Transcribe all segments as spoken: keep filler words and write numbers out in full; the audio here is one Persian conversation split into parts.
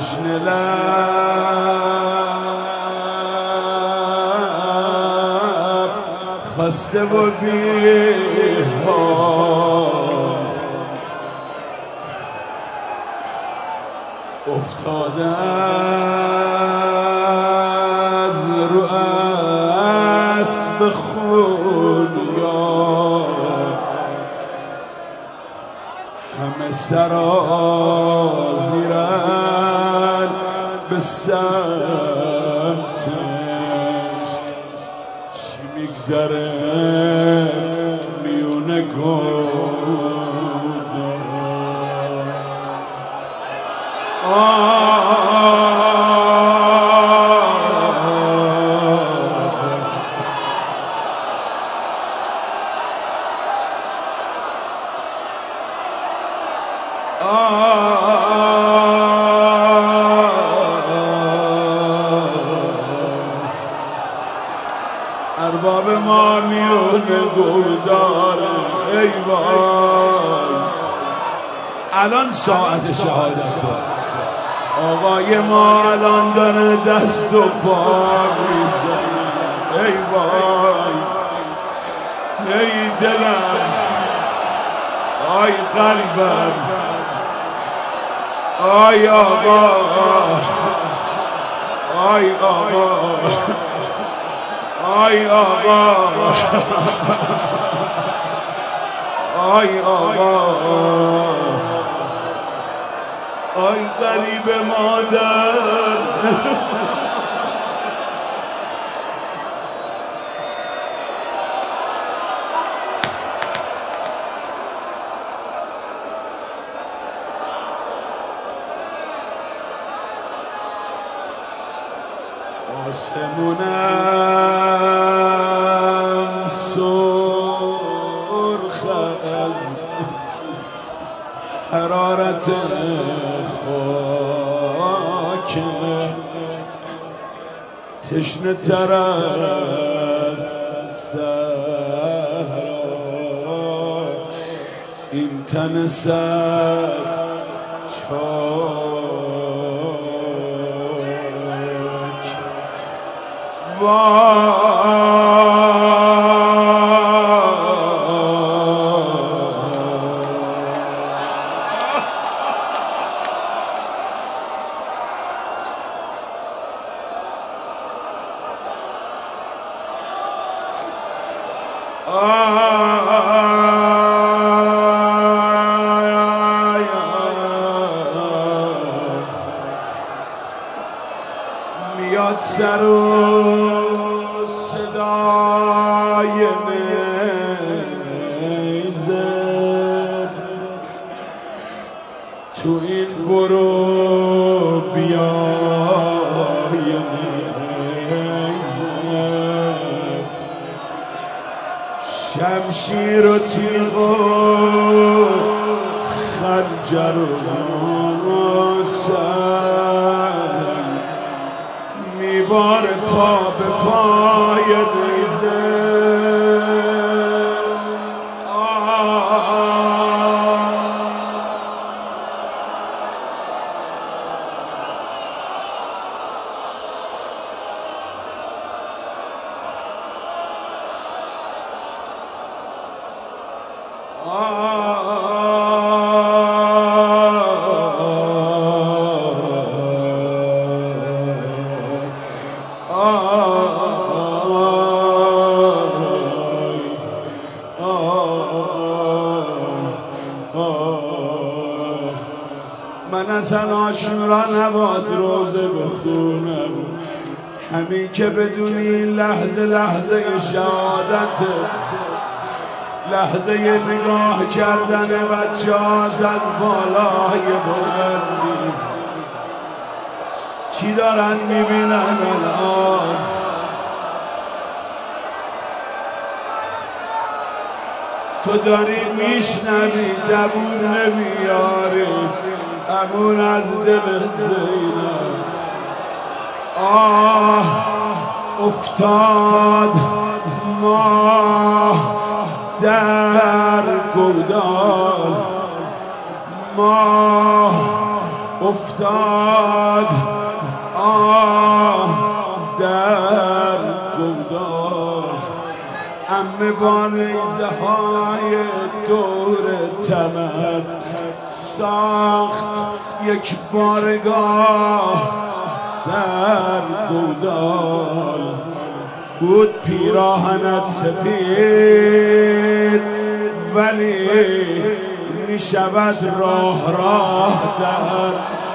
تشنه لب خسته و بی‌حال افتاده از رو اسب خونیار همه سرازیرن به سمتش چی میگذره میونه گوده ارباب ما میونه گل داره ای وای الان ساعت شهادته آقای ما الان داره دست و پا میزنه ای وای ای دلم آی قلبم آی آقا آی آقا آی آقا آی آقا آی غریب مادر آسمونم سرخ از حرارت خاک تشنه تر از صحرا این تن سر چاک میاد سر و صدای نیزه تو این برو بیای نیزه شمشیر و تیغ و خنجر و سنگ میباره پا به پای نیزه من اصلا عاشورا نباد روزه بخونم همین که بدونی این لحظه لحظه شهادت لحظه نگاه کردن بچه ها زد بالای بلندی چی دارن میبینن الان تو داری میشنوی دبون نمیاری امون از دل زینب آه افتاد ماه در گودال ماه افتاد آه در گودال، عمه با نیزه های دور تمد ساخت یک بارگاه در گودال. بود پیراهنت سپید ولی می شود راه راه در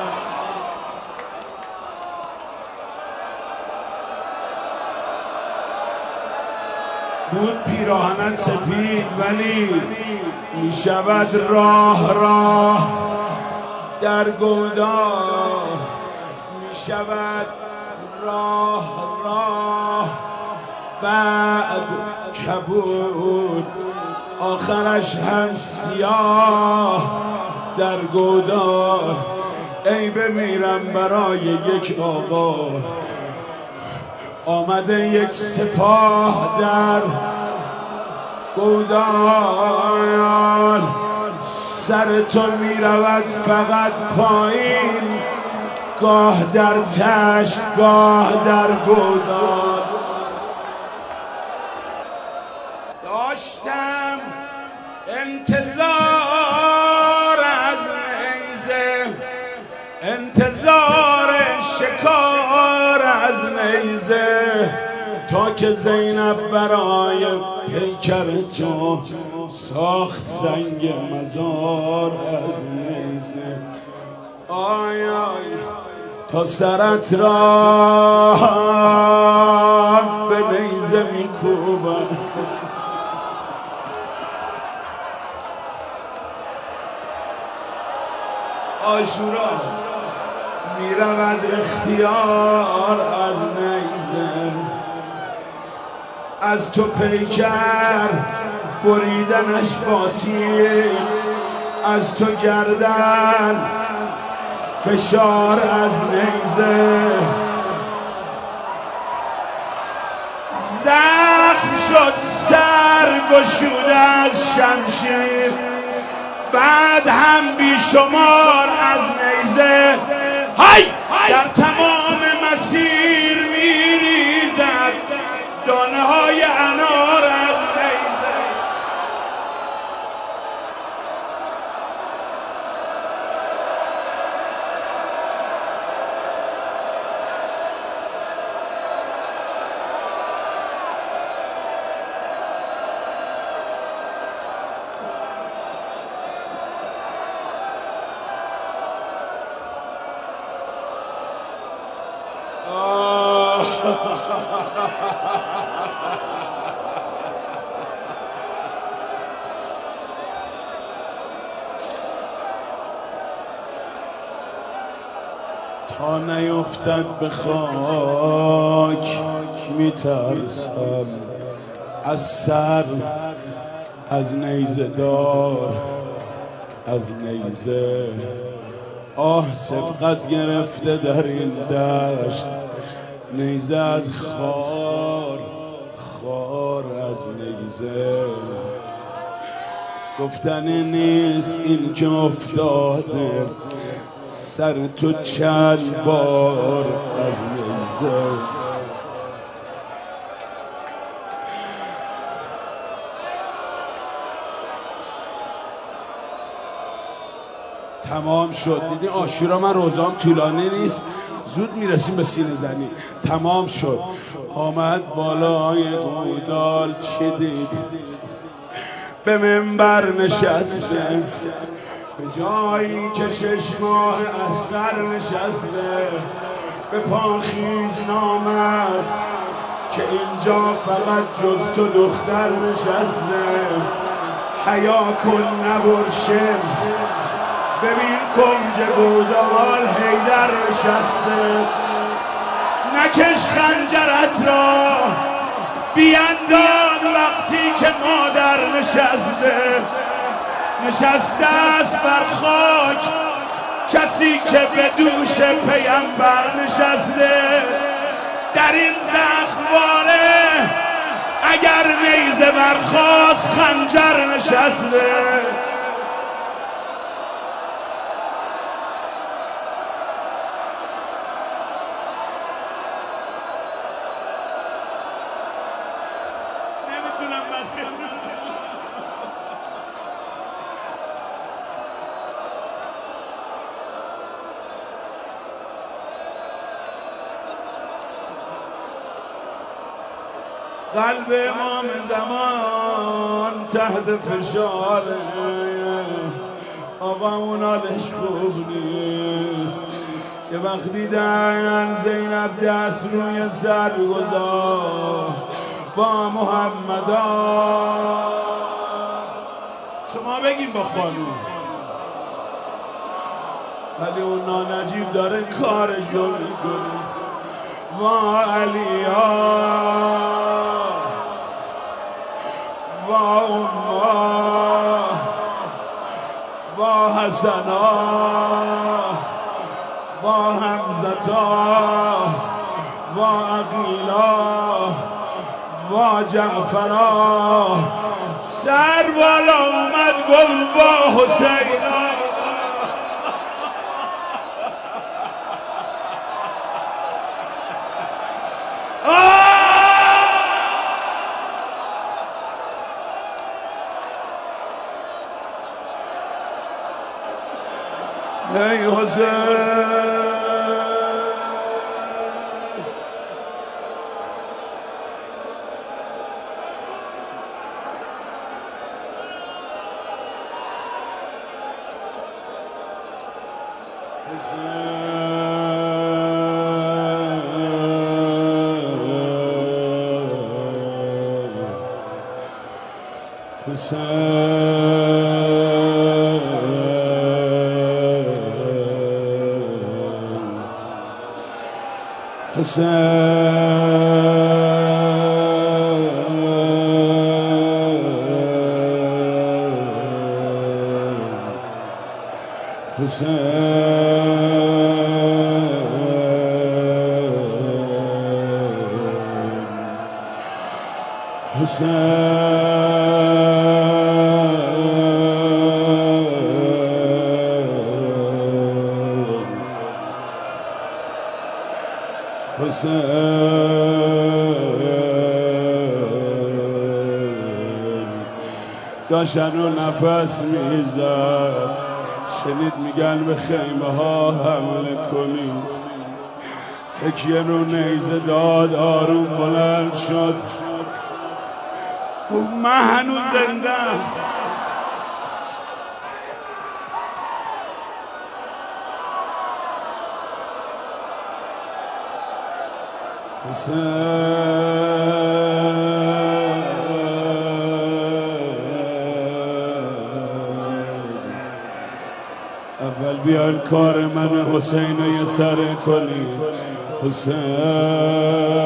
بود پیراهنت سپید ولی می شود راه راه در گودال، می شود راه راه بعد کبود آخرش هم سیاه در گودال. ای بمیرم برای یک آقا، آمده یک سپاه در گودال. سر تو می رود فقط پایین، گاه در تشت گاه در گودال. داشتم انتظار از نیزه، انتظار شکار از نیزه، تا که زینب برای پیکر تو ساخت سنگ مزار از نیزه. آی آی تا سرت را به نیزه میکوبن، عاشورا میرود اختیار از نیزه. از تو پیکر بریدنش با تیغ، از تو گردن فشار از نیزه. زخم شد سر گشوده از شمشیر، بعد هم بیشمار از نیزه. های در تمام مسیر میریزد دانه های انار از نیزه. تا نیفتد به خاک میترسم از سر، از نیزه دار از نیزه. آه سبقت گرفته در این دشت نیزه از خار، خار از نیزه. گفتنی نیست این که افتاده سر تو چند بار از نیزه. تمام شد. دیدی عاشورا من روزام طولانی نیست، زود میرسیم به سینه زنی. تمام شد. آمد بالای گودال چه دید؟ به منبر نشسته، به جایی که شش ماه اصغر نشسته. به پاخیز نامد که اینجا فقط جز تو دختر نشسته. حیا کن نبرشم، ببین کنج گودال حیدر نشسته. نکش خنجرت را بیانداز وقتی که مادر نشسته. نشسته است بر خاک کسی که به دوش پیامبر نشسته. در این زخمواره اگر نیزه برخاست خنجر نشسته. قلب امام زمان تحت فشار، آقا اون حالش خوب نیست. یه وقت دیدن زینب دست روی سر گذاشت با محمدا. شما بگیم با خانوم، ولی اون نانجیب داره کارش رو میکنه. وا علیا وا اما وا حسنا وا حمزتا وا عقیلا وا جعفرا. سر بالا اومد گفت وا حسینا. ای حسین داشتن رو نفس میزد، شنید میگن به خیمه ها حمله کنید. تکیه رو نیزه داد، آروم بلند شد. من هنوز زنده اول بیان کار من حسین رو یه سره کنید. حسین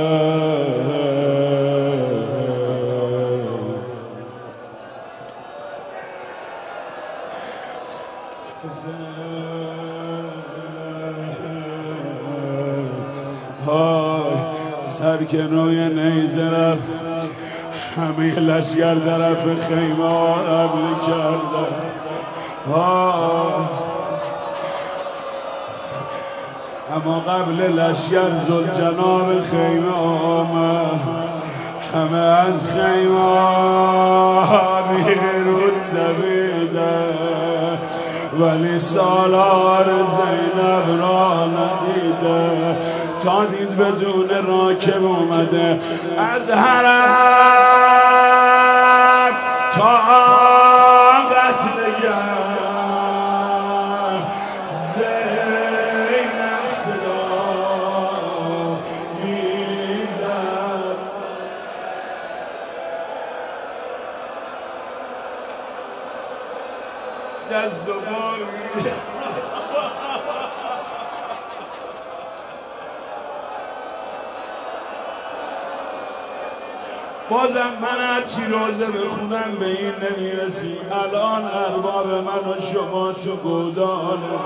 سر که روی نیزه رفت، همه لشگر طرف خیمه ها حمله کردن. اما قبل لشگر ذوالجلال خیمه آمد، همه از خیمه ها بیرون دویدن، ولی سالار زینب را ندیده. تا دید بدون راکب اومده از حرم تا قتلگر. زینب صدا میزد، دست و باری بازم من هرچی روزه بخونم به این نمیرسی. الان ارباب من و شما تو گودانه،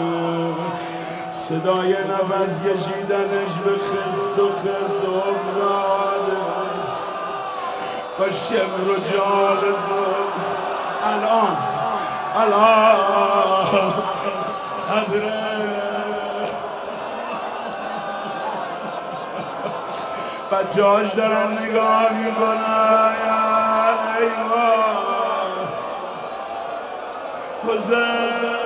صدای نفس کشیدنش به خس و خس افتاده با شمر و جال زد. الان الان صدره بچه هاش دارن نگاه میکنن. ایوان حسین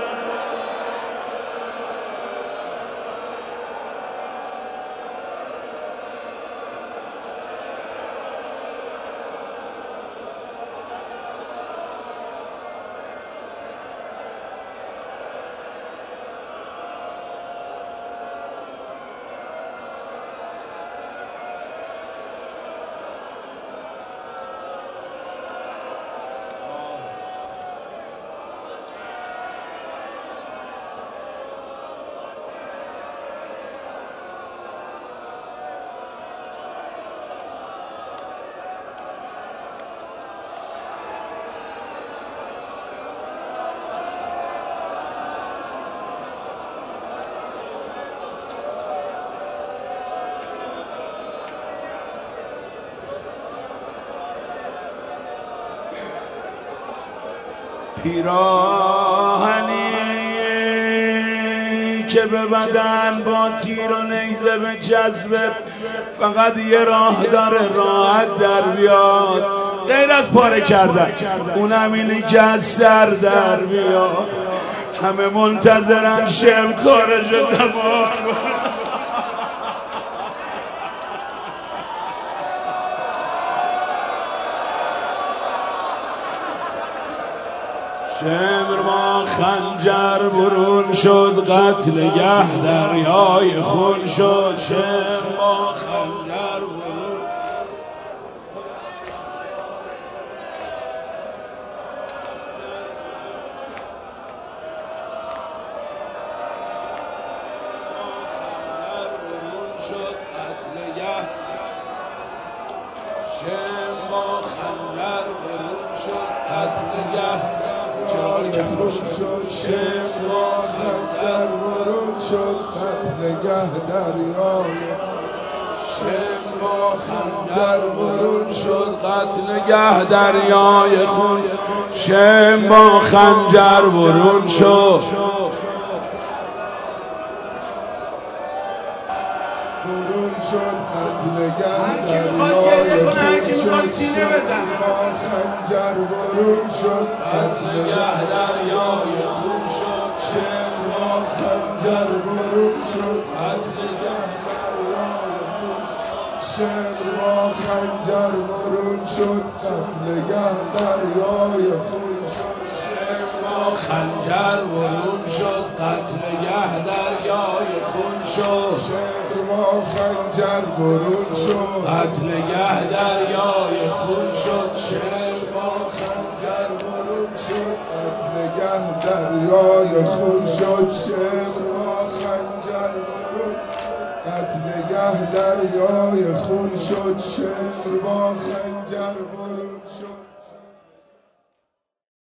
پیراهنی که به بدن با تیر و نیزه به جذبه، فقط یه راه داره راحت در بیاد، غیر از پاره کردن، اونم اینه که از سر در بیاد. همه منتظرن شم کارش تمام. شمر با خنجر برون شد، قتلگه دریای خون شد. شمر با خنجر برون شد، قتلگه. شمر با خنجر برون شد، قتلگه. برون شد شمر با خنجر برون شد، قتلگه دریای. شمر با خنجر برون شد، قتلگه دریای خون. شمر با خنجر برون شد، برون شد، قتلگه دریای خون شد. شمر با خنجر برون شد، قتلگه دریای خون شد. شمر با خنجر برون شد، قتلگه دریای خون. شمر با خنجر برون شد، قتلگه دریای خون شد. شمر با خنجر برون شد، قتلگه دریای خون شد. شمر با خنجر برون شد، قتلگه دریای خون شد. شمر با خنجر برون شد، قتلگه دریای خون شد. شمر با خنجر برون، قتلگه دریای خون شد. شمر با خنجر برون شد.